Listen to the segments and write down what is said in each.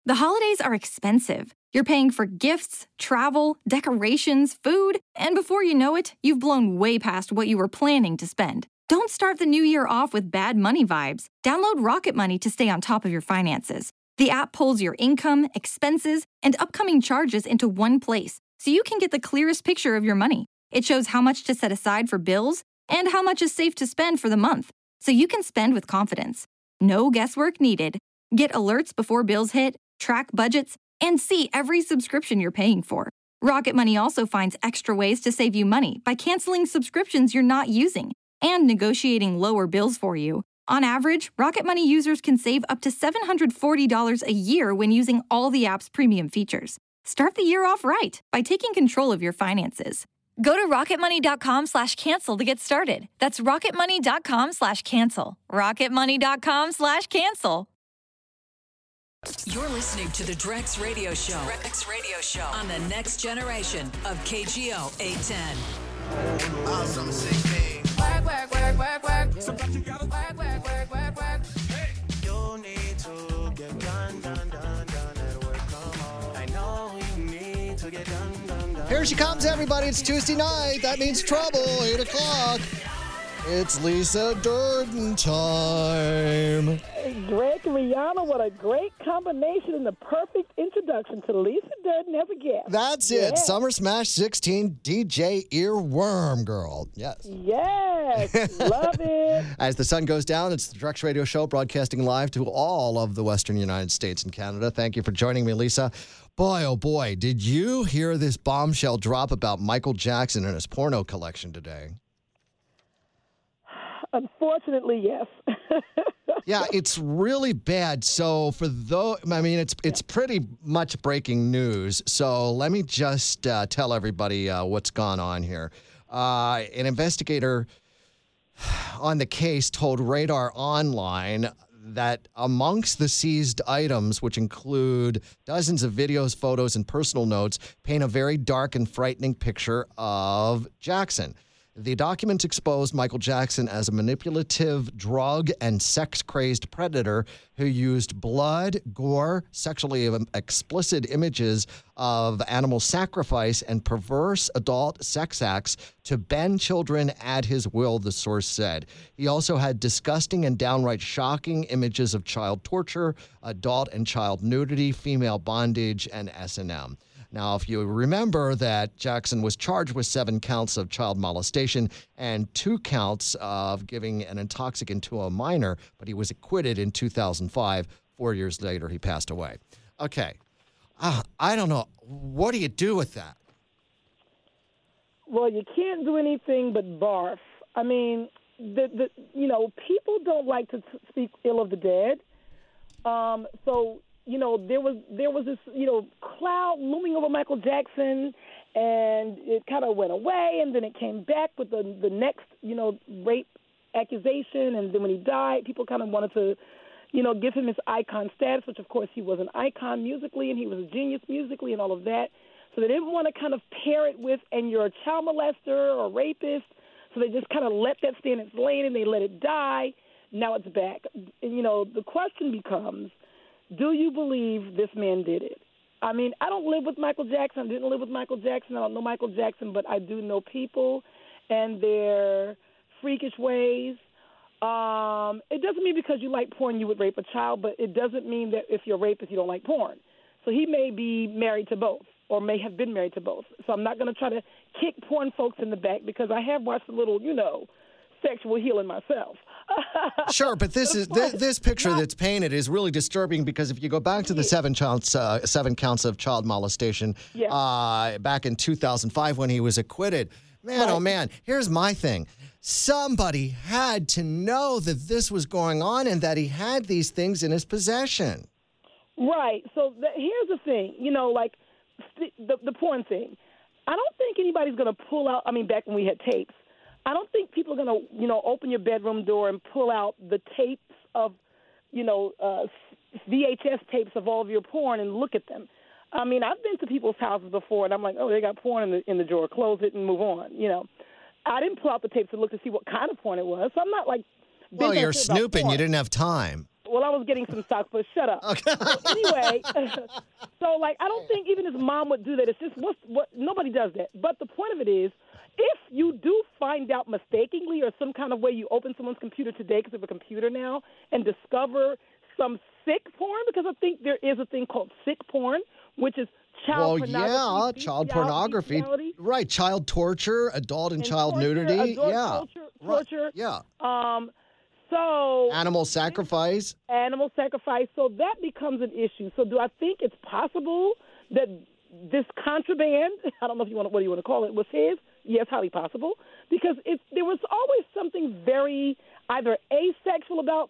The holidays are expensive. You're paying for gifts, travel, decorations, food, and before you know it, you've blown way past what you were planning to spend. Don't start the new year off with bad money vibes. Download Rocket Money to stay on top of your finances. The app pulls your income, expenses, and upcoming charges into one place, so you can get the clearest picture of your money. It shows how much to set aside for bills and how much is safe to spend for the month, so you can spend with confidence. No guesswork needed. Get alerts before bills hit, track budgets, and see every subscription you're paying for. Rocket Money also finds extra ways to save you money by canceling subscriptions you're not using and negotiating lower bills for you. On average, Rocket Money users can save up to $740 a year when using all the app's premium features. Start the year off right by taking control of your finances. Go to rocketmoney.com/cancel to get started. That's rocketmoney.com/cancel. rocketmoney.com/cancel. You're listening to the Drex Radio Show. Drex Radio Show on the next generation of KGO 810. Awesome 16. Work, work, work, work, work. Sometimes you gotta work, work, work, work, work. Hey. You need to get done at work. Come on. I know you need to get done. Here she comes, everybody. It's Tuesday night. That means trouble. 8 o'clock. It's Lisa Durden time. Drake and Rihanna, what a great combination and the perfect introduction to Lisa Durden as a guest. That's it. Summer Smash 16 DJ Earworm Girl. Yes. Yes. Love it. As the sun goes down, it's the Drex Radio Show broadcasting live to all of the Western United States and Canada. Thank you for joining me, Lisa. Boy, oh boy, did you hear this bombshell drop about Michael Jackson and his porno collection today? Unfortunately, yes. Yeah, it's really bad. So it's pretty much breaking news. So let me just tell everybody what's gone on here. An investigator on the case told Radar Online that amongst the seized items, which include dozens of videos, photos, and personal notes, paint a very dark and frightening picture of Jackson. The documents exposed Michael Jackson as a manipulative, drug and sex-crazed predator who used blood, gore, sexually explicit images of animal sacrifice, and perverse adult sex acts to bend children at his will, the source said. He also had disgusting and downright shocking images of child torture, adult and child nudity, female bondage, and S&M. Now, if you remember that Jackson was charged with 7 counts of child molestation and 2 counts of giving an intoxicant to a minor, but he was acquitted in 2005. 4 years later, he passed away. Okay. I don't know. What do you do with that? Well, you can't do anything but barf. I mean, people don't like to speak ill of the dead. There was this, cloud looming over Michael Jackson, and it kind of went away, and then it came back with the next, rape accusation, and then when he died, people kind of wanted to, give him his icon status, which, of course, he was an icon musically, and he was a genius musically and all of that. So they didn't want to kind of pair it with, and you're a child molester or rapist, so they just kind of let that stay in its lane, and they let it die. Now it's back. And, the question becomes, do you believe this man did it? I mean, I don't live with Michael Jackson. I didn't live with Michael Jackson. I don't know Michael Jackson, but I do know people and their freakish ways. It doesn't mean because you like porn you would rape a child, but it doesn't mean that if you're a rapist you don't like porn. So he may be married to both or may have been married to both. So I'm not going to try to kick porn folks in the back because I have watched a little, sexual healing myself. Sure, but this picture that's painted is really disturbing because if you go back to the 7 counts of child molestation back in 2005 when he was acquitted, man, oh man, here's my thing. Somebody had to know that this was going on and that he had these things in his possession. Right. So here's the thing, the porn thing. I don't think anybody's going to pull out, back when we had tapes, I don't think people are going to, open your bedroom door and pull out the tapes of, VHS tapes of all of your porn and look at them. I mean, I've been to people's houses before, and I'm like, oh, they got porn in the drawer. Close it and move on, I didn't pull out the tapes to look to see what kind of porn it was, so I'm not like... Well, you're snooping. You didn't have time. Well, I was getting some socks, but shut up. Okay. So anyway, so like I don't think even his mom would do that. It's just what nobody does that. But the point of it is, if you do find out mistakenly or some kind of way you open someone's computer today because of a computer now and discover some sick porn, because I think there is a thing called sick porn, which is child pornography. Child pornography. Bestiality. Right, child torture, adult and child torture, nudity. adult torture. Right. Yeah. So Animal sacrifice. So that becomes an issue. So do I think it's possible that this contraband, I don't know if you want what do you want to call it, was his? Yes, highly possible. Because there was always something very either asexual about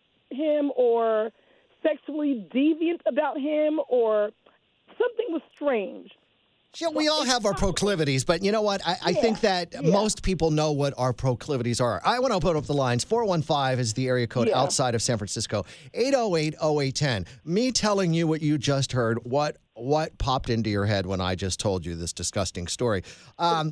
him or sexually deviant about him, or something was strange. Yeah, we all have our proclivities, but you know what? I think that most people know what our proclivities are. I want to open up the lines. 415 is the area code outside of San Francisco. 808-0810. Me telling you what you just heard, what popped into your head when I just told you this disgusting story. I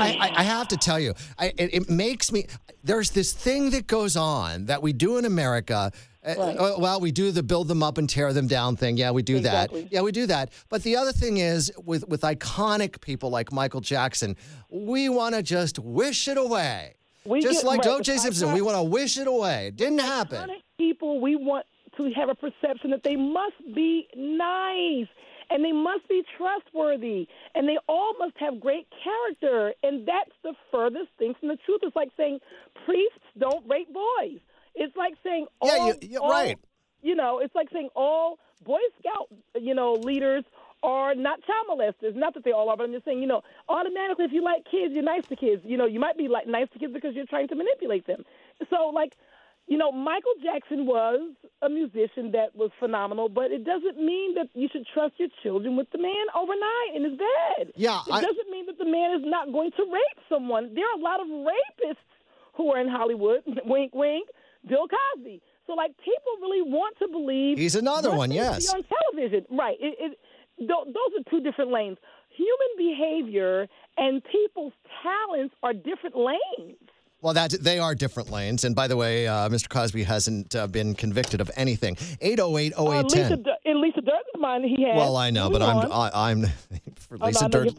have to tell you, it makes me, there's this thing that goes on that we do in America. Right. Well, we do the build them up and tear them down thing. Yeah, we do Exactly. that. Yeah, we do that. But the other thing is, with iconic people like Michael Jackson, we want to just wish it away. Just like O.J. Simpson, we want to wish it away. It didn't happen. Iconic people, we want to have a perception that they must be nice and they must be trustworthy and they all must have great character. And that's the furthest thing from the truth. It's like saying priests don't rape boys. It's like saying right. It's like saying all Boy Scout, leaders are not child molesters. Not that they all are, but I'm just saying, automatically if you like kids, you're nice to kids. You might be nice to kids because you're trying to manipulate them. So, Michael Jackson was a musician that was phenomenal, but it doesn't mean that you should trust your children with the man overnight in his bed. Yeah, it doesn't mean that the man is not going to rape someone. There are a lot of rapists who are in Hollywood. Wink, wink. Bill Cosby. So, people really want to believe he's another one. they Yes, see on television, right? Those are two different lanes. Human behavior and people's talents are different lanes. Well, they are different lanes. And by the way, Mr. Cosby hasn't been convicted of anything. 808-0810. In Lisa Durden's mind, he has. Well, I know, but I'm for Lisa Durden.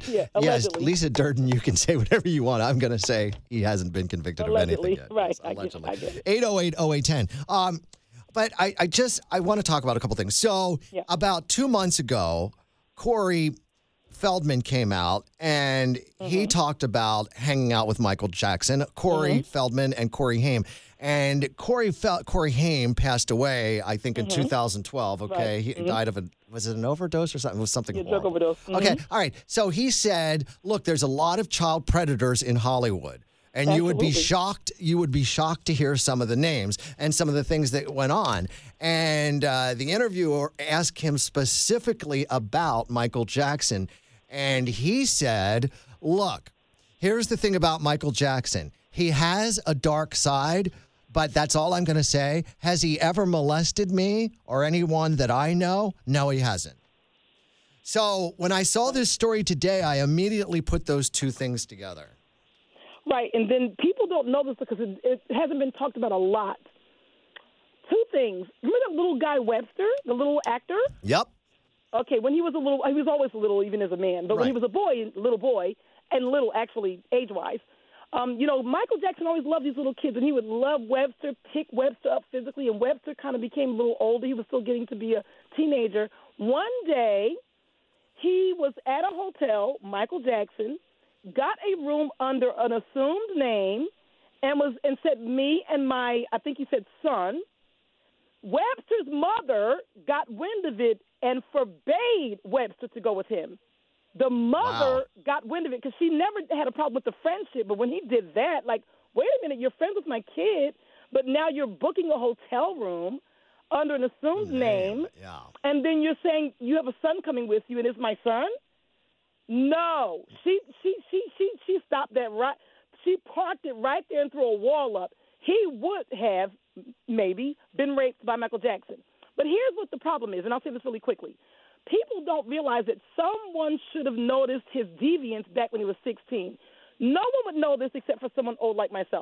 Lisa Durden, you can say whatever you want. I'm going to say he hasn't been convicted of anything yet. Right. Yes, allegedly. I get it. 808-0810. But I want to talk about a couple things. So about 2 months ago, Corey Feldman came out and he talked about hanging out with Michael Jackson, Corey Feldman, and Corey Haim. And Corey Haim passed away, I think, in 2012. Okay, Right. He died of was it an overdose or something? It was something Drug horrible. overdose. Okay, all right. So he said, "Look, there's a lot of child predators in Hollywood." And you would be shocked. You would be shocked to hear some of the names and some of the things that went on. And the interviewer asked him specifically about Michael Jackson. And he said, look, here's the thing about Michael Jackson. He has a dark side, but that's all I'm going to say. Has he ever molested me or anyone that I know? No, he hasn't. So when I saw this story today, I immediately put those two things together. Right, and then people don't know this because it hasn't been talked about a lot. Two things. Remember that little guy Webster, the little actor? Yep. Okay, when he was he was always little, even as a man. But when he was a little boy, and little actually age-wise, Michael Jackson always loved these little kids, and he would love Webster, pick Webster up physically, and Webster kind of became a little older. He was still getting to be a teenager. One day, he was at a hotel, Michael Jackson, got a room under an assumed name, and said me and my, I think he said son. Webster's mother got wind of it and forbade Webster to go with him. The mother got wind of it because she never had a problem with the friendship. But when he did that, wait a minute, you're friends with my kid, but now you're booking a hotel room under an assumed name, and then you're saying you have a son coming with you, and it's my son? No, she stopped that right. She parked it right there and threw a wall up. He would have maybe been raped by Michael Jackson. But here's what the problem is, and I'll say this really quickly. People don't realize that someone should have noticed his deviance back when he was 16. No one would know this except for someone old like myself.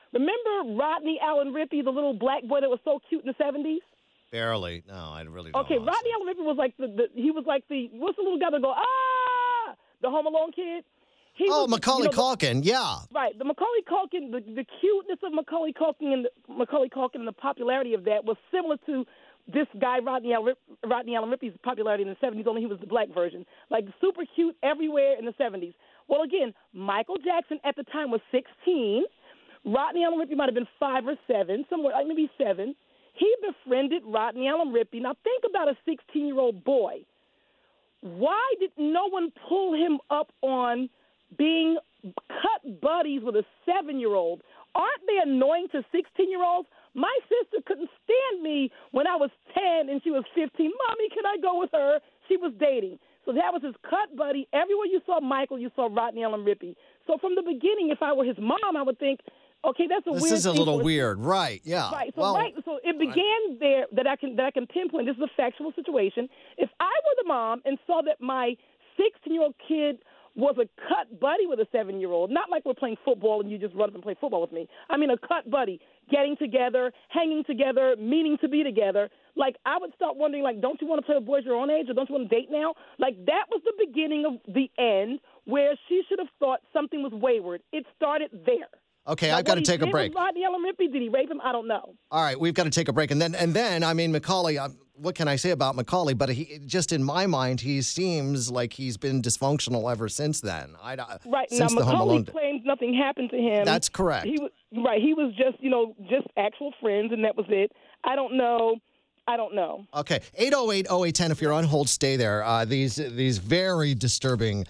Remember Rodney Allen Rippey, the little black boy that was so cute in the 70s? Barely. No, I really don't. Okay, Rodney Allen Rippey was like he was like what's the little guy that go, the Home Alone kid? Macaulay Culkin, yeah. Right. The Macaulay Culkin, the cuteness of Macaulay Culkin and the popularity of that was similar to this guy, Rodney Allen Rippey's popularity in the 70s, only he was the black version. Like, super cute everywhere in the 70s. Well, again, Michael Jackson at the time was 16. Rodney Allen Rippey might have been 5 or 7, somewhere, like maybe 7. He befriended Rodney Allen Rippey. Now, think about a 16-year-old boy. Why did no one pull him up on being cut buddies with a 7-year-old? Aren't they annoying to 16-year-olds? My sister couldn't stand me when I was 10 and she was 15. Mommy, can I go with her? She was dating. So that was his cut buddy. Everywhere you saw Michael, you saw Rodney Allen Rippey. So from the beginning, if I were his mom, I would think, okay, that's a weird thing. This is a little weird, right? Yeah. Right. So it began there that I can pinpoint. This is a factual situation. If I were the mom and saw that my 16-year-old kid was a cut buddy with a 7-year-old, not like we're playing football and you just run up and play football with me. I mean a cut buddy, getting together, hanging together, meaning to be together. Like, I would start wondering, like, don't you want to play with boys your own age, or don't you want to date now? Like, that was the beginning of the end where she should have thought something was wayward. It started there. Okay, I've got to take a break. Rodney Allen Rippey, did he rape him? I don't know. All right, we've got to take a break. And then I mean, Macaulay, what can I say about Macaulay? But just in my mind, he seems like he's been dysfunctional ever since then. Right. Since now, the Home Macaulay Alone claims nothing happened to him. That's correct. He was just actual friends, and that was it. I don't know. Okay, 808-0810, if you're on hold, stay there. These very disturbing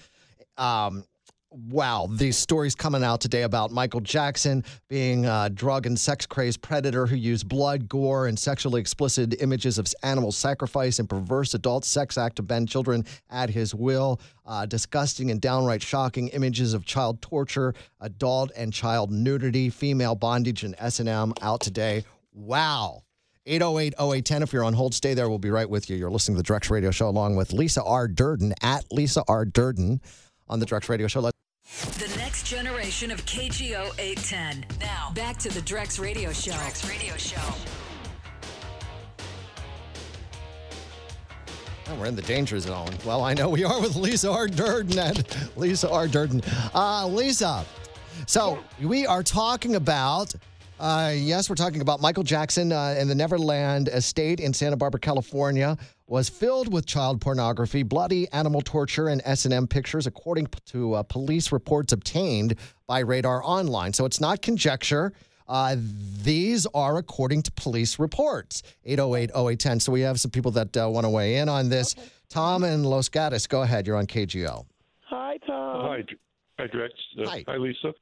these stories coming out today about Michael Jackson being a drug and sex-crazed predator who used blood, gore, and sexually explicit images of animal sacrifice and perverse adult sex act to bend children at his will. Disgusting and downright shocking images of child torture, adult and child nudity, female bondage, and S&M out today. Wow. 808-0810, if you're on hold, stay there. We'll be right with you. You're listening to the Drex Radio Show along with Lisa R. Durden at Lisa R. Durden on the Drex Radio Show. The next generation of KGO 810. Now, back to the Drex Radio Show. Drex Radio Show. Oh, we're in the danger zone. Well, I know we are with Lisa R. Durden at Lisa R. Durden. Lisa, so we are talking about... we're talking about Michael Jackson and the Neverland estate in Santa Barbara, California, was filled with child pornography, bloody animal torture, and S&M pictures, according to police reports obtained by Radar Online. So it's not conjecture. These are according to police reports. 808-0810. So we have some people that want to weigh in on this. Okay. Tom in Los Gatos, go ahead. You're on KGO. Hi, Tom. Hi, Drex. Hi, Lisa.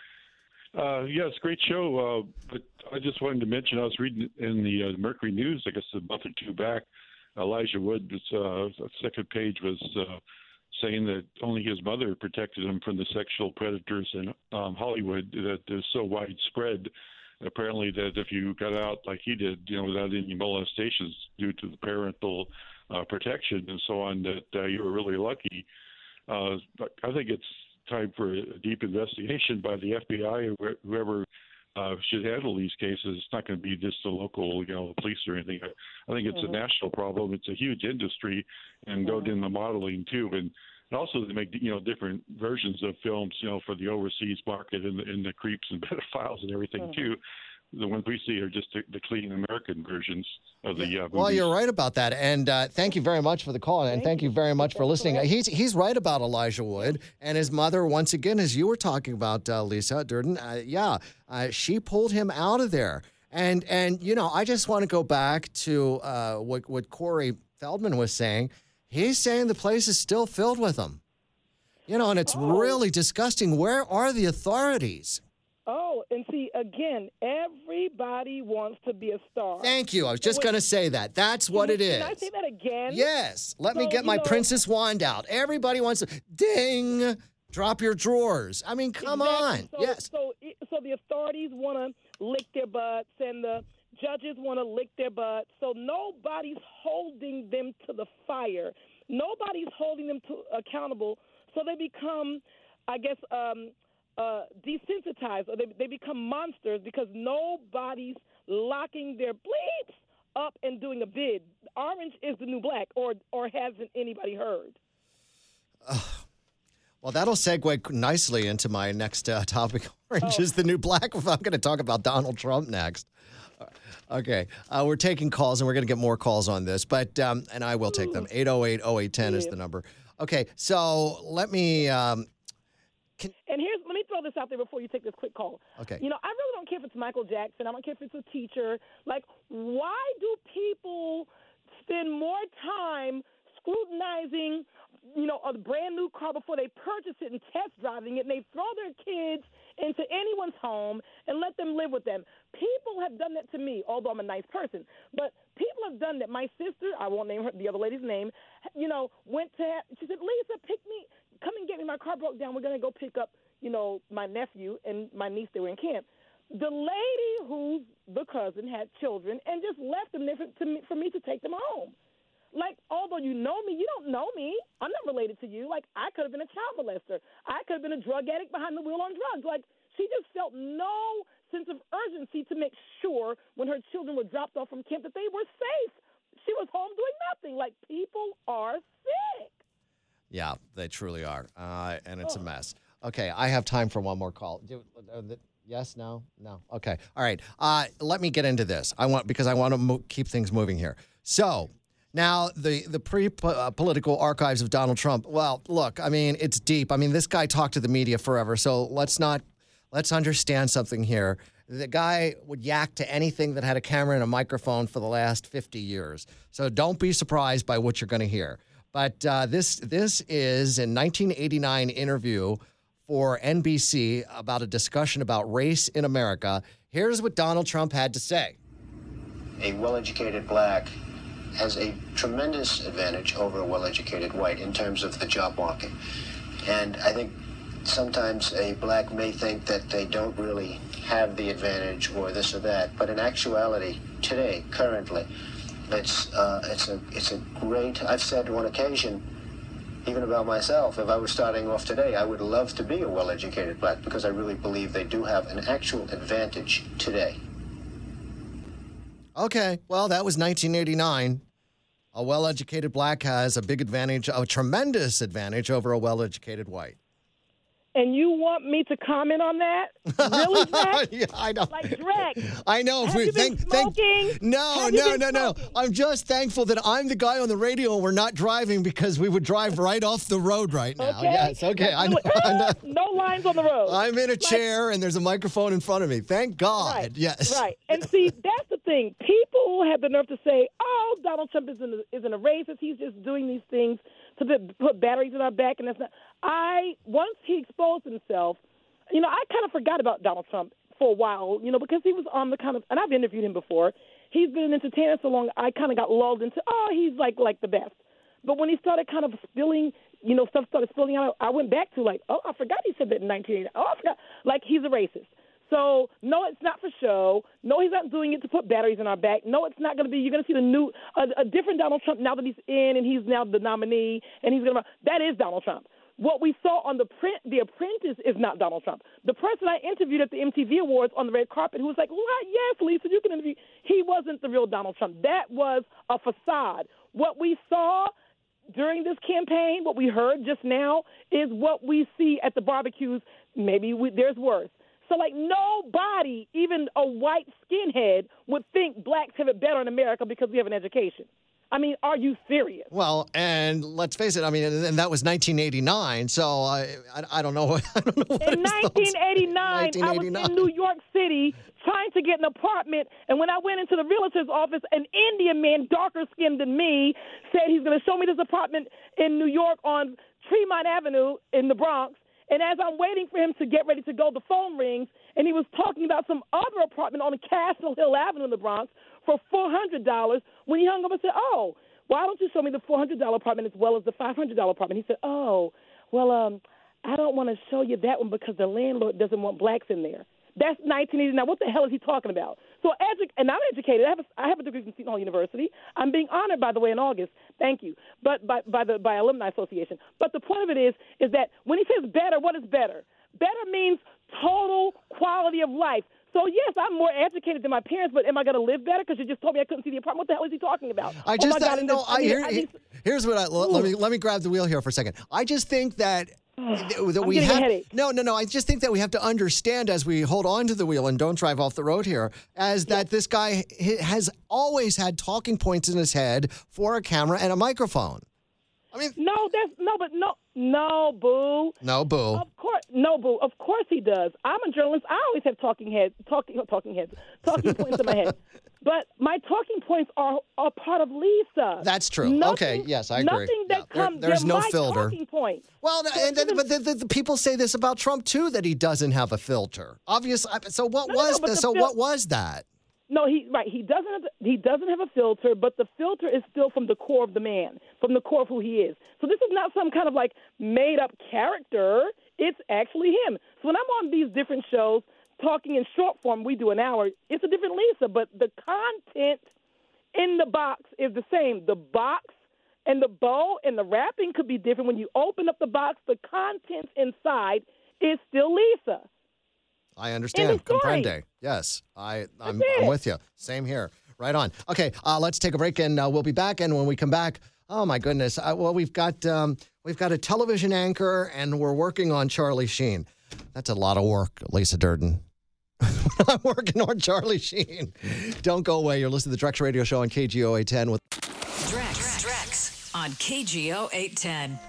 Yes, great show. But I just wanted to mention I was reading in the Mercury News, I guess a month or two back, Elijah Wood, second page was saying that only his mother protected him from the sexual predators in Hollywood that is so widespread. Apparently, that if you got out like he did, without any molestations due to the parental protection and so on, that you were really lucky. But I think it's time for a deep investigation by the FBI or whoever should handle these cases. It's not going to be just the local, police or anything. I think it's a national problem. It's a huge industry, and go in the modeling too, and also they make different versions of films, for the overseas market and the creeps and pedophiles and everything too. The ones we see are just the clean American versions of the movies. Well, you're right about that. And thank you very much for the call. And thank you very much for listening. He's right about Elijah Wood and his mother, once again, as you were talking about, Lisa Durden. She pulled him out of there. And I just want to go back to what Corey Feldman was saying. He's saying the place is still filled with them. And it's really disgusting. Where are the authorities? Oh, and see, again, everybody wants to be a star. Thank you. I was just going to say that. That's what it is. Can I say that again? Yes. Let me get my princess wand out. Everybody wants to, ding, drop your drawers. I mean, come on. Yes. So the authorities want to lick their butts, and the judges want to lick their butts. So nobody's holding them to the fire. Nobody's holding them accountable. So they become, I guess, desensitized, or they become monsters because nobody's locking their bleeps up and doing a bid. Orange is the new black, or hasn't anybody heard? Well, that'll segue nicely into my next topic. Orange is the new black. I'm going to talk about Donald Trump next. Okay. We're taking calls, and we're going to get more calls on this, but and I will take them. 808-0810 is the number. Okay, so let me... Let me throw this out there before you take this quick call. Okay. I really don't care if it's Michael Jackson. I don't care if it's a teacher. Like, why do people spend more time scrutinizing, a brand new car before they purchase it and test driving it, and they throw their kids into anyone's home and let them live with them? People have done that to me, although I'm a nice person. But people have done that. My sister, I won't name the other lady's name, she said, Lisa, come and get me. My car broke down. We're going to go pick up, my nephew and my niece. They were in camp. The lady who's the cousin had children and just left them there for me to take them home. Like, although you know me, you don't know me. I'm not related to you. Like, I could have been a child molester. I could have been a drug addict behind the wheel on drugs. Like, she just felt no sense of urgency to make sure when her children were dropped off from camp that they were safe. She was home doing nothing. Like, people are sick. Yeah, they truly are, and it's a mess. Okay, I have time for one more call. Yes, no? Okay, all right. Let me get into this. Because I want to keep things moving here. So now the pre-political archives of Donald Trump. Well, look, I mean, it's deep. I mean, this guy talked to the media forever. So let's understand something here. The guy would yak to anything that had a camera and a microphone for the last 50 years. So don't be surprised by what you're going to hear. But this is a 1989 interview for NBC about a discussion about race in America. Here's what Donald Trump had to say. A well-educated black has a tremendous advantage over a well-educated white in terms of the job market. And I think sometimes a black may think that they don't really have the advantage or this or that. But in actuality, today, currently, it's a great, I've said on occasion, even about myself, if I were starting off today, I would love to be a well-educated black because I really believe they do have an actual advantage today. Okay, well, that was 1989. A well-educated black has a big advantage, a tremendous advantage over a well-educated white. And you want me to comment on that? Really, Drex? Yeah, I know. Like, Drex. I know. Have you been smoking? No. I'm just thankful that I'm the guy on the radio and we're not driving because we would drive right off the road right now. Okay. Yes, okay. I know. No lines on the road. I'm in a chair and there's a microphone in front of me. Thank God. Right, yes. Right. And see, that's the thing. People have the nerve to say, oh, Donald Trump isn't a racist. He's just doing these things to put batteries in our back, and that's not. Once he exposed himself, I kind of forgot about Donald Trump for a while, because he was on the kind of, and I've interviewed him before. He's been an entertainer so long, I kind of got lulled into, he's like the best. But when he started kind of spilling, stuff started spilling out, I went back to I forgot he said that in 1980. I forgot, he's a racist. So, no, it's not for show. No, he's not doing it to put batteries in our back. No, it's not going to be, you're going to see a different Donald Trump now that he's in and he's now the nominee and he's going to, that is Donald Trump. What we saw on The Apprentice is not Donald Trump. The person I interviewed at the MTV Awards on the red carpet who was like, yes, Lisa, you can interview, he wasn't the real Donald Trump. That was a facade. What we saw during this campaign, what we heard just now, is what we see at the barbecues. Maybe there's worse. So, nobody, even a white skinhead, would think blacks have it better in America because we have an education. I mean, are you serious? Well, and let's face it, I mean, and that was 1989, so I don't know. I don't know what in 1989, I was in New York City trying to get an apartment, and when I went into the realtor's office, an Indian man, darker skinned than me, said he's going to show me this apartment in New York on Tremont Avenue in the Bronx. And as I'm waiting for him to get ready to go, the phone rings, and he was talking about some other apartment on Castle Hill Avenue in the Bronx for $400. When he hung up, I said, oh, why don't you show me the $400 apartment as well as the $500 apartment? He said, oh, well, I don't want to show you that one because the landlord doesn't want blacks in there. That's 1989. What the hell is he talking about? So, and I'm educated. I have a degree from Seton Hall University. I'm being honored, by the way, in August. Thank you. But by Alumni Association. But the point of it is that when he says better, what is better? Better means total quality of life. So, yes, I'm more educated than my parents, but am I going to live better? Because you just told me I couldn't see the apartment. What the hell is he talking about? Here's what let me grab the wheel here for a second. I just think that I'm getting a headache. No. I just think that we have to understand as we hold on to the wheel and don't drive off the road here, that this guy has always had talking points in his head for a camera and a microphone. I mean, no, boo. No, boo. Of course, no, boo. Of course he does. I'm a journalist. I always have talking points in my head. But my talking points are a part of Lisa. That's true. Nothing, okay, yes, I agree. Nothing that comes. There's no my filter. Talking points. Well, but the people say this about Trump too, that he doesn't have a filter. Obviously. So what was that? No, he doesn't have a filter, but the filter is still from the core of the man, from the core of who he is. So this is not some kind of like made up character. It's actually him. So when I'm on these different shows talking in short form, we do an hour, it's a different Lisa, but the content in the box is the same. The box and the bow and the wrapping could be different. When you open up the box, the contents inside is still Lisa. I understand. Comprende. Yes, I'm with you. Same here. Right on. Okay, let's take a break, and we'll be back. And when we come back, oh my goodness, we've got a television anchor, and we're working on Charlie Sheen. That's a lot of work, Lisa Durden. I'm working on Charlie Sheen. Don't go away. You're listening to the Drex Radio Show on KGO 810 with Drex on KGO 810.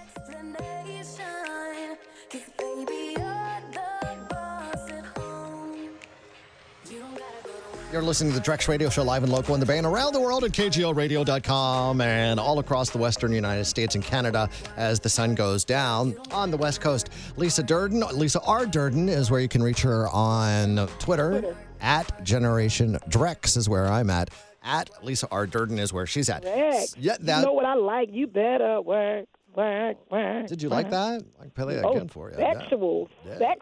You're listening to the Drex Radio Show live and local in the Bay and around the world at KGORadio.com and all across the western United States and Canada as the sun goes down on the West Coast. Lisa Durden, Lisa R. Durden is where you can reach her on Twitter. At Generation Drex is where I'm at. At Lisa R. Durden is where she's at. Drex. Yeah, you know what I like? You better work. Did you like that? I can play that again for you. Sexual.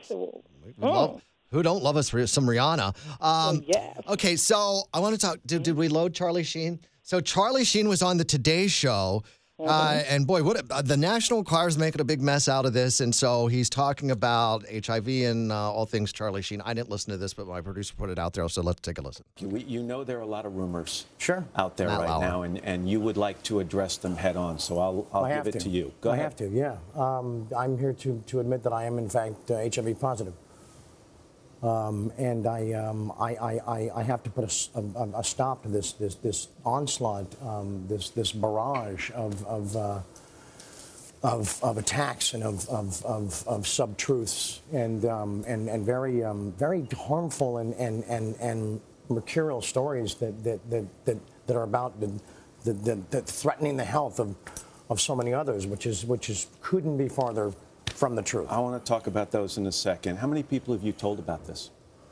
Who don't love us some Rihanna? Yes. Okay, so I want to talk. Did we load Charlie Sheen? So Charlie Sheen was on the Today Show, and boy, the National Enquirer's making a big mess out of this, and so he's talking about HIV and all things Charlie Sheen. I didn't listen to this, but my producer put it out there, so let's take a listen. You know there are a lot of rumors out there Matt right Lauer. now, and you would like to address them head on, so I'll give it to you. Go ahead. I have to, yeah. I'm here to admit that I am, in fact, HIV positive. And I have to put a stop to this onslaught, this barrage of attacks and of sub-truths and very harmful and mercurial stories that are about the threatening the health of so many others, which couldn't be farther from the truth. I want to talk about those in a second. How many people have you told about this?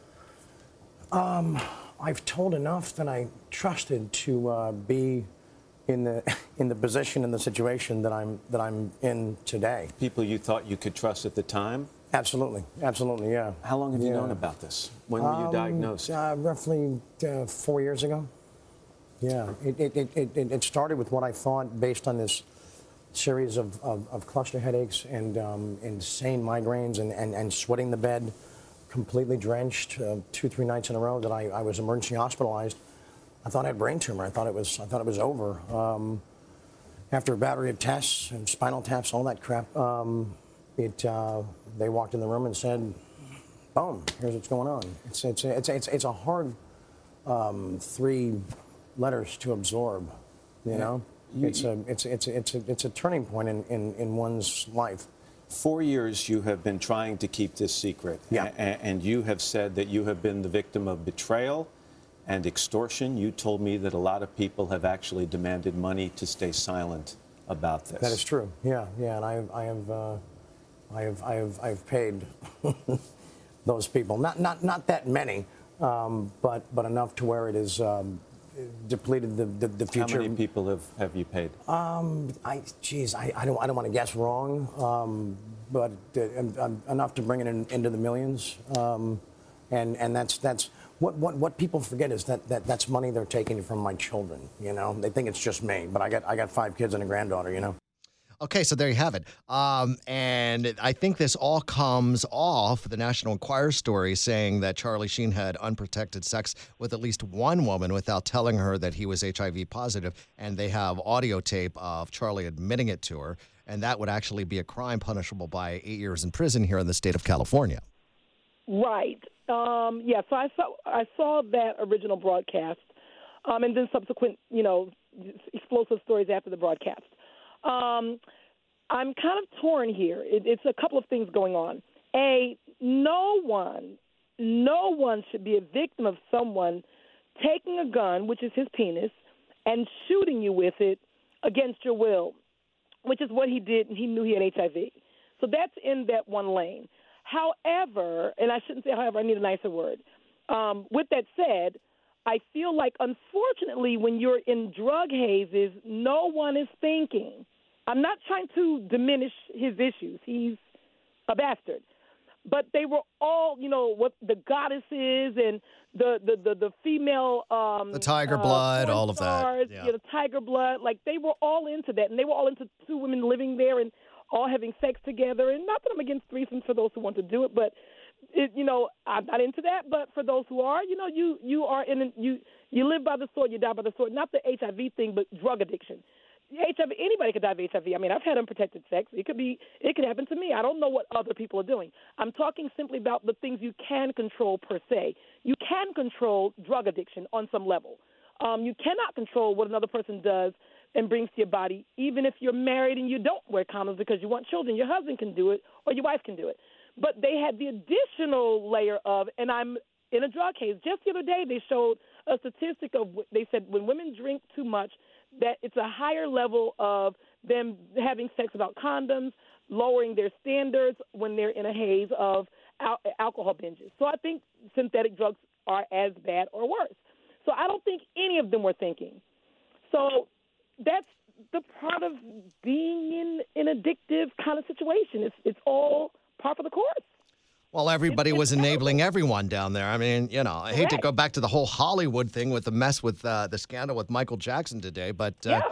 I've told enough that I trusted to be in the position and the situation that I'm in today. People you thought you could trust at the time? Absolutely, yeah. How long have you known about this? When were you diagnosed? Roughly 4 years ago. Yeah, it started with what I thought based on this series of cluster headaches and insane migraines and sweating the bed, completely drenched 2-3 nights in a row that I was emergency hospitalized. I thought I had a brain tumor. I thought it was over. After a battery of tests and spinal taps, all that crap, they walked in the room and said, "Boom, here's what's going on." It's a hard 3 letters to absorb, you know. It's a turning point in one's life. 4 years you have been trying to keep this secret. Yeah. And you have said that you have been the victim of betrayal and extortion. You told me that a lot of people have actually demanded money to stay silent about this. That is true. Yeah. And I have paid those people. Not that many, but enough to where it is depleted the future. How many people have you paid? I don't want to guess wrong, but enough to bring it into the millions. And that's what people forget is that's money they're taking from my children. You know, they think it's just me, but I got 5 kids and a granddaughter. You know. Okay, so there you have it. And I think this all comes off the National Enquirer story saying that Charlie Sheen had unprotected sex with at least one woman without telling her that he was HIV positive. And they have audio tape of Charlie admitting it to her. And that would actually be a crime punishable by 8 years in prison here in the state of California. Right. Yeah, so I saw that original broadcast and then subsequent, explosive stories after the broadcast. I'm kind of torn here. It's a couple of things going on. No one should be a victim of someone taking a gun, which is his penis, and shooting you with it against your will, which is what he did, and he knew he had HIV. So that's in that one lane. However, and I shouldn't say however, I need a nicer word. With that said, I feel like, unfortunately, when you're in drug hazes, no one is thinking. I'm not trying to diminish his issues. He's a bastard. But they were all, what the goddesses and the female the tiger blood, all of stars, that. Yeah. The tiger blood, like they were all into that, and they were all into two women living there and all having sex together. And not that I'm against threesomes for those who want to do it, but I'm not into that. But for those who are, you are you live by the sword, you die by the sword. Not the HIV thing, but drug addiction. HIV, anybody could die of HIV. I mean, I've had unprotected sex. It could happen to me. I don't know what other people are doing. I'm talking simply about the things you can control per se. You can control drug addiction on some level. You cannot control what another person does and brings to your body, even if you're married and you don't wear condoms because you want children. Your husband can do it or your wife can do it. But they had the additional layer of, and I'm in a drug case. Just the other day, they showed a statistic of, they said when women drink too much, that it's a higher level of them having sex without condoms, lowering their standards when they're in a haze of alcohol binges. So I think synthetic drugs are as bad or worse. So I don't think any of them were thinking. So that's the part of being in an addictive kind of situation. It's all par for the course. Well, everybody was enabling everyone down there. I mean, I hate to go back to the whole Hollywood thing with the mess with the scandal with Michael Jackson today, but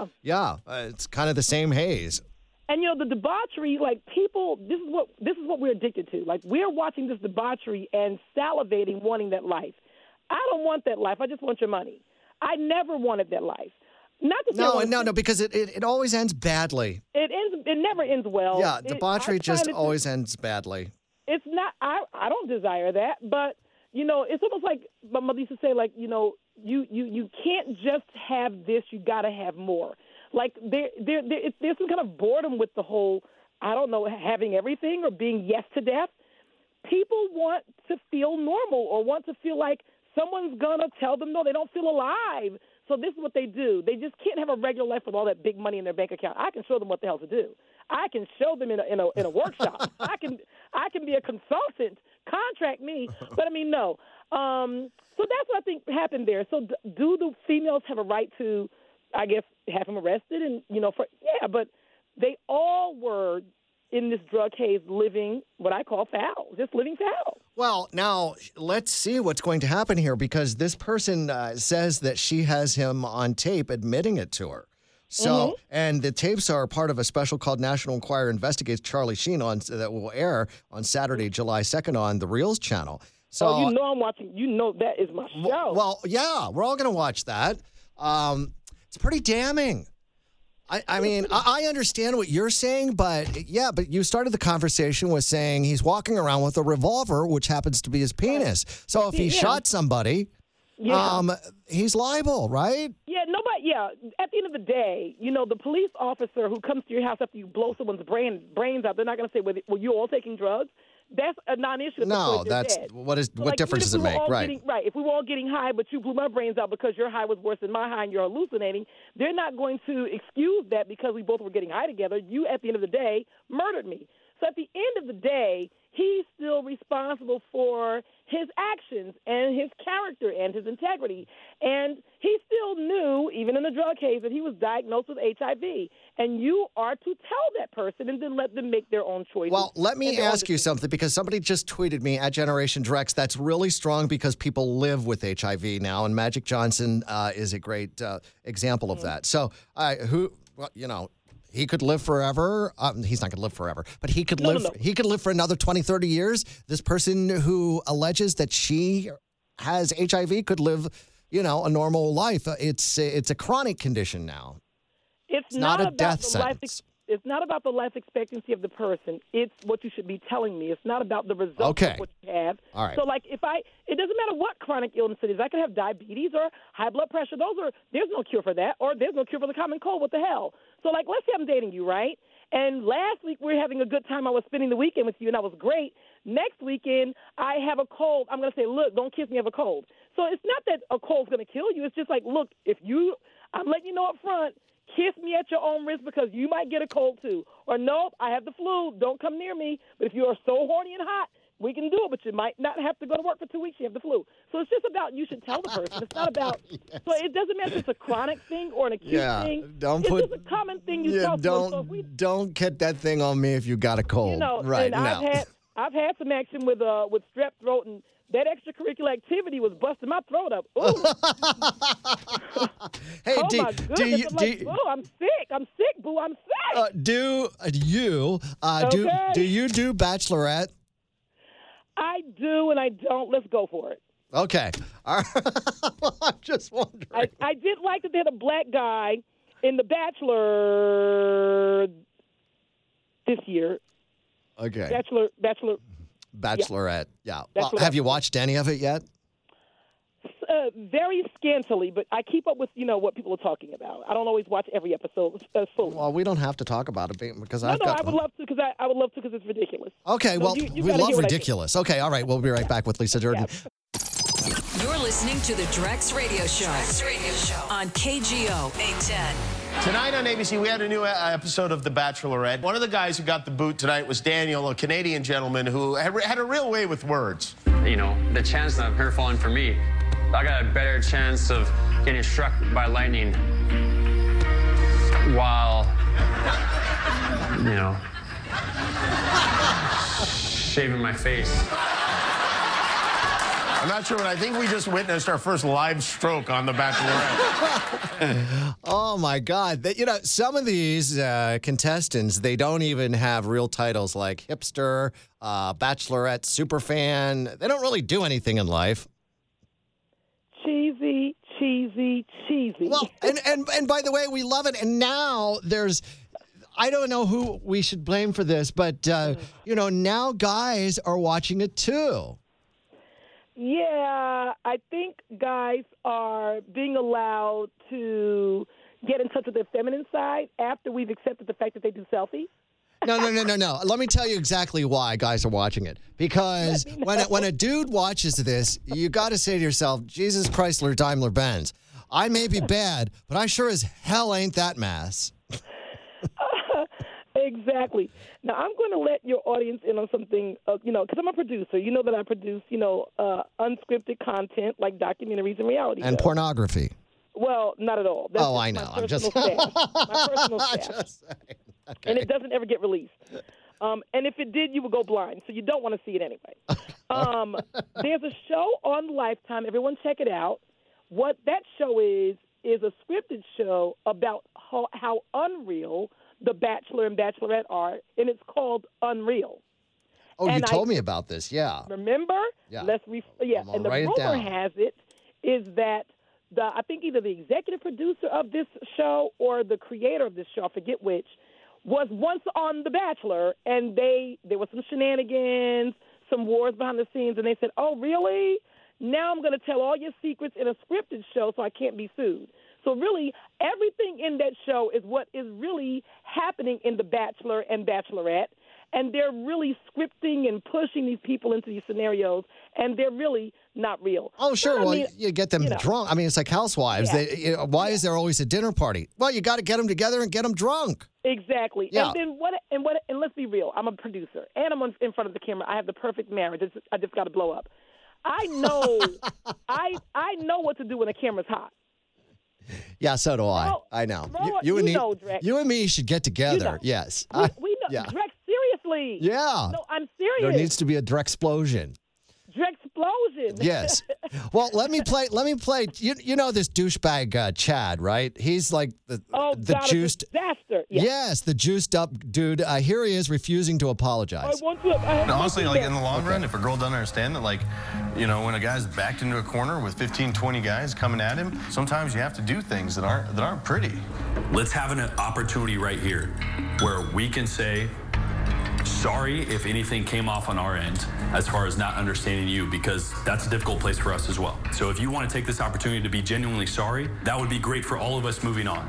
it's kind of the same haze. And the debauchery, like people, this is what we're addicted to. Like we're watching this debauchery and salivating, wanting that life. I don't want that life. I just want your money. I never wanted that life. Not to no, because it always ends badly. It never ends well. Yeah, debauchery just always ends badly. It's not. I don't desire that, but it's almost like my mother used to say, like you can't just have this. You got to have more. Like there's some kind of boredom with the whole. I don't know, having everything or being yes to death. People want to feel normal or want to feel like someone's gonna tell them no. They don't feel alive. So this is what they do. They just can't have a regular life with all that big money in their bank account. I can show them what the hell to do. I can show them in a workshop. I can be a consultant. Contract me. But I mean, no. So that's what I think happened there. So do the females have a right to, I guess, have him arrested? And but they all were in this drug haze living what I call foul, just living foul. Well, now let's see what's going to happen here because this person says that she has him on tape admitting it to her. So, and the tapes are part of a special called National Enquirer Investigates Charlie Sheen that will air on Saturday, July 2nd on the Reels channel. So, I'm watching. That is my show. Well, yeah, we're all going to watch that. It's pretty damning. I mean, I understand what you're saying, but you started the conversation with saying he's walking around with a revolver, which happens to be his penis. So if he shot somebody, he's liable, right? At the end of the day, the police officer who comes to your house after you blow someone's brains out, they're not going to say, "Were you all taking drugs?" That's a non-issue. No, that's dead. what difference does it make? Right. If we were all getting high, but you blew my brains out because your high was worse than my high and you're hallucinating, they're not going to excuse that because we both were getting high together. You, at the end of the day, murdered me. So at the end of the day, he's still responsible for his actions and his character and his integrity. And he still knew, even in the drug case, that he was diagnosed with HIV. And you are to tell that person and then let them make their own choices. Well, let me ask you something, because somebody just tweeted me at Generation Drex. That's really strong because people live with HIV now, and Magic Johnson is a great example of that. So, he could live forever. He's not going to live forever, but he could live. No. He could live for another 20, 30 years. This person who alleges that she has HIV could live, a normal life. It's a chronic condition now. It's not a about death the sentence. It's not about the life expectancy of the person. It's what you should be telling me. It's not about the results Okay. of what you have. All right. So, like, it doesn't matter what chronic illness it is. I could have diabetes or high blood pressure. There's no cure for that, or there's no cure for the common cold. What the hell? So, like, let's say I'm dating you, right? And last week we were having a good time. I was spending the weekend with you, and that was great. Next weekend, I have a cold. I'm going to say, look, don't kiss me, I have a cold. So it's not that a cold's going to kill you. It's just like, look, I'm letting you know up front, kiss me at your own risk because you might get a cold too. Or, nope, I have the flu. Don't come near me. But if you are so horny and hot, we can do it. But you might not have to go to work for 2 weeks. You have the flu. So it's just about you should tell the person. It's not about – yes. So it doesn't matter if it's a chronic thing or an acute thing. Don't it's just a common thing you tell someone. So don't get that thing on me if you got a cold. Right, and I've had some action with strep throat, and that extracurricular activity was busting my throat up. Ooh. Hey, oh my goodness! I'm sick. I'm sick, boo. I'm sick. Do you do Bachelorette? I do, and I don't. Let's go for it. Okay. All right. Well, I'm just wondering. I did like that they had a black guy in The Bachelor this year. Okay. Bachelorette. Yeah. Well, have you watched any of it yet? Very scantily, but I keep up with what people are talking about. I don't always watch every episode fully. Well, we don't have to talk about it because I would love to because I would love to because it's ridiculous. Okay, So well, you we gotta love hear what I ridiculous. Okay, all right, we'll be right back with Lisa Jordan. Yeah. You're listening to the Drex Radio Show. On KGO 810. Tonight on ABC, we had a new episode of The Bachelorette. One of the guys who got the boot tonight was Daniel, a Canadian gentleman who had a real way with words. The chance of her falling for me, I got a better chance of getting struck by lightning while, shaving my face. I'm not sure, but I think we just witnessed our first live stroke on The Bachelorette. Oh, my God. Some of these contestants, they don't even have real titles like hipster, Bachelorette superfan. They don't really do anything in life. Cheesy. Well, and by the way, we love it. And now I don't know who we should blame for this, but, now guys are watching it too. Yeah, I think guys are being allowed to get in touch with their feminine side after we've accepted the fact that they do selfies. No. Let me tell you exactly why guys are watching it. Because when a dude watches this, you got to say to yourself, Jesus Chrysler Daimler Benz, I may be bad, but I sure as hell ain't that mass. Exactly. Now, I'm going to let your audience in on something, because I'm a producer. You know that I produce, unscripted content like documentaries and reality shows. And pornography. Well, not at all. That's I know. I'm just my personal staff. Just saying. Okay. And it doesn't ever get released. And if it did, you would go blind, so you don't want to see it anyway. There's a show on Lifetime. Everyone check it out. What that show is a scripted show about how unreal The Bachelor and Bachelorette are, and it's called Unreal. Oh, and you told me about this, yeah. Remember? Yeah. And the rumor has it is that I think either the executive producer of this show or the creator of this show, I forget which, was once on The Bachelor, and there were some shenanigans, some wars behind the scenes, and they said, oh, really? Now I'm going to tell all your secrets in a scripted show so I can't be sued. So really, everything in that show is what is really happening in The Bachelor and Bachelorette, and they're really scripting and pushing these people into these scenarios, and they're really not real. Oh, sure. You get them drunk. I mean, it's like housewives. Yeah. Why is there always a dinner party? Well, you got to get them together and get them drunk. Exactly. Yeah. And then and let's be real. I'm a producer, and I'm in front of the camera. I have the perfect marriage. I just got to blow up. I know, I know what to do when the camera's hot. Yeah, so do I. I know. You and me should get together. Yes. We know. Yeah. Drex, seriously. Yeah. No, I'm serious. There needs to be a Drexplosion. Drexplosion. Yes. Well, let me play. You know this douchebag Chad, right? He's like the juiced disaster. Yeah. Yes, the juiced up dude. Here he is refusing to apologize. Honestly, like in the long run, if a girl doesn't understand that, like, you know, when a guy's backed into a corner with 15, 20 guys coming at him, sometimes you have to do things that aren't pretty. Let's have an opportunity right here where we can say, sorry if anything came off on our end as far as not understanding you, because that's a difficult place for us as well. So if you want to take this opportunity to be genuinely sorry, that would be great for all of us moving on.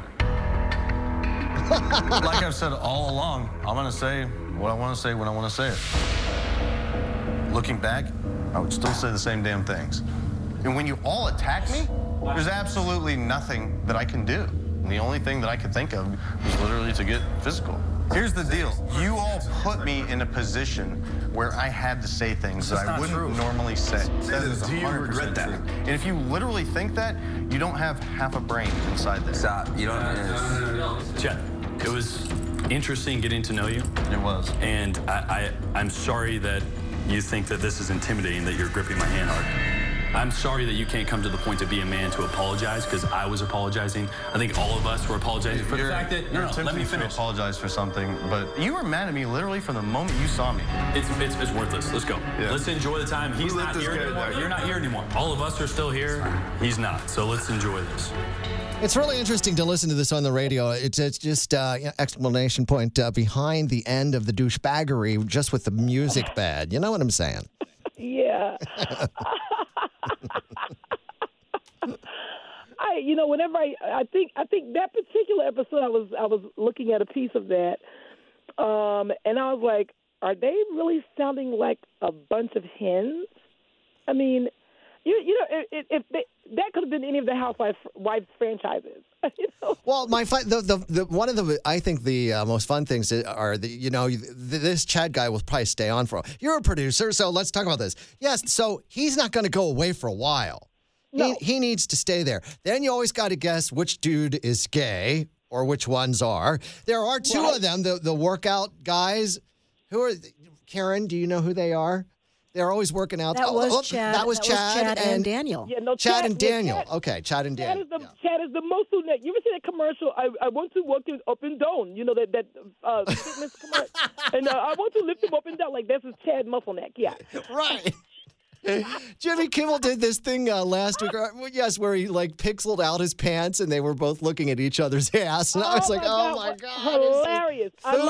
Like I've said all along, I'm going to say what I want to say when I want to say it. Looking back, I would still say the same damn things. And when you all attack me, there's absolutely nothing that I can do. And the only thing that I could think of was literally to get physical. Here's the deal. You all put me in a position where I had to say things that I wouldn't normally say. That is 100% true. And if you literally think that, you don't have half a brain inside there. Stop. You don't. Chad, it was interesting getting to know you. It was. And I'm sorry that you think that this is intimidating, that you're gripping my hand hard. I'm sorry that you can't come to the point to be a man to apologize, because I was apologizing. I think all of us were apologizing for the fact that, you're let me finish. To apologize for something, but you were mad at me literally from the moment you saw me. It's worthless. Let's go. Yeah. Let's enjoy the time. He's not here anymore. You're not here anymore. All of us are still here. He's not. So let's enjoy this. It's really interesting to listen to this on the radio. It's just exclamation point behind the end of the douchebaggery, just with the music bad. You know what I'm saying? Yeah. Whenever I think that particular episode, I was looking at a piece of that, and I was like, are they really sounding like a bunch of hens? I mean, if that could have been any of the Housewives franchises. Well, the one of the I think the most fun things are this Chad guy will probably stay on for. You're a producer, so let's talk about this. Yes, so he's not going to go away for a while. No. He needs to stay there. Then you always got to guess which dude is gay or which ones are. There are two of them, the workout guys. Who are Karen? Do you know who they are? They're always working out. That was Chad. That was Chad and Daniel. Yeah, no, Chad and Daniel. Okay, Chad and Daniel. Chad is the most. You ever see that commercial? I want to walk him up and down. You know that fitness commercial. And I want to lift him up and down. Like this is Chad Muscle Neck. Yeah. Right. Jimmy Kimmel did this thing last week, where he like pixeled out his pants and they were both looking at each other's ass. And I was like, oh my God. Hilarious.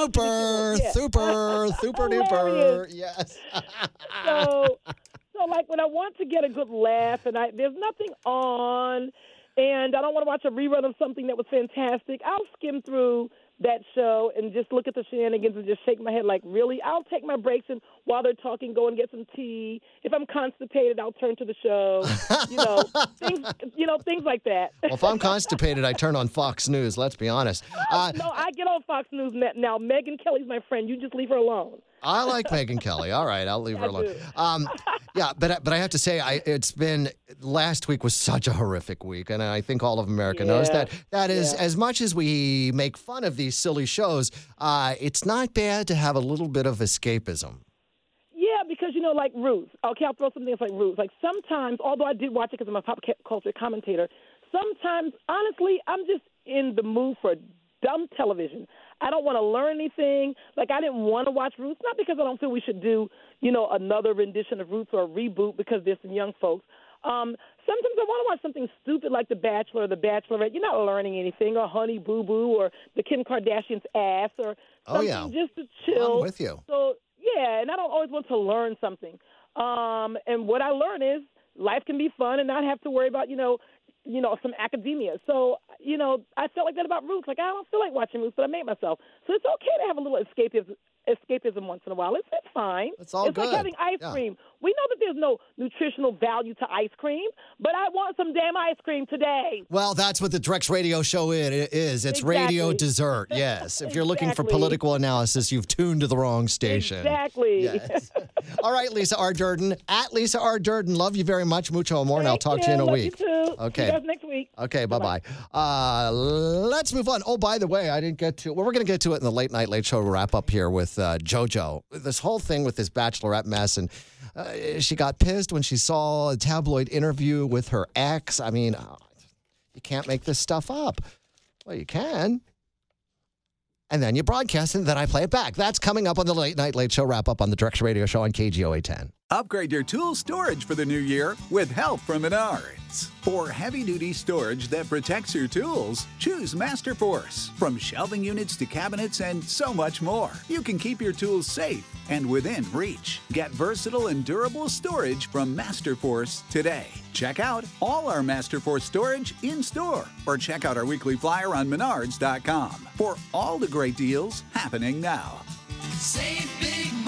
Super duper. Yes. So like when I want to get a good laugh and there's nothing on and I don't want to watch a rerun of something that was fantastic, I'll skim through that show and just look at the shenanigans and just shake my head like, really? I'll take my breaks and while they're talking, go and get some tea. If I'm constipated, I'll turn to the show. Things like that. Well, if I'm constipated, I turn on Fox News, let's be honest. No, I get on Fox News now. Megyn Kelly's my friend. You just leave her alone. I like Megyn Kelly. All right, I'll leave her alone. But I have to say, it's been last week was such a horrific week, and I think all of America knows that. That is, as much as we make fun of these silly shows, it's not bad to have a little bit of escapism. Yeah, because like Roots. Okay, I'll throw something else like Roots. Like sometimes, although I did watch it because I'm a pop culture commentator, sometimes honestly, I'm just in the mood for dumb television. I don't want to learn anything. Like, I didn't want to watch Roots, not because I don't feel we should do, another rendition of Roots or a reboot because there's some young folks. Sometimes I want to watch something stupid like The Bachelor or The Bachelorette. You're not learning anything, or Honey Boo Boo or the Kim Kardashian's ass or something just to chill. I'm with you. So, yeah, and I don't always want to learn something. And what I learn is life can be fun and not have to worry about, some academia. So, I felt like that about Roots. Like, I don't feel like watching Roots, but I made myself. So it's okay to have a little escapism once in a while. It's fine. It's all good. It's like having ice cream. We know that there's no nutritional value to ice cream, but I want some damn ice cream today. Well, that's what the Drex Radio Show is. It's radio dessert, yes. If you're looking for political analysis, you've tuned to the wrong station. Exactly. Yes. All right, Lisa R. Durden. At Lisa R. Durden. Love you very much. Mucho amor, and I'll talk to you in a week. You too. Okay. See you guys next week. Okay, bye-bye. Let's move on. Oh, by the way, I didn't get to we're going to get to it in the Late Night Late Show wrap up here with JoJo. This whole thing with this Bachelorette mess and She got pissed when she saw a tabloid interview with her ex. I mean, you can't make this stuff up. Well, you can. And then you broadcast it, and then I play it back. That's coming up on the Late Night Late Show wrap-up on the Drex Radio Show on KGOA 10. Upgrade your tool storage for the new year with help from Menards. For heavy-duty storage that protects your tools, choose Masterforce. From shelving units to cabinets and so much more, you can keep your tools safe and within reach. Get versatile and durable storage from Masterforce today. Check out all our Masterforce storage in-store or check out our weekly flyer on Menards.com for all the great deals happening now. Save big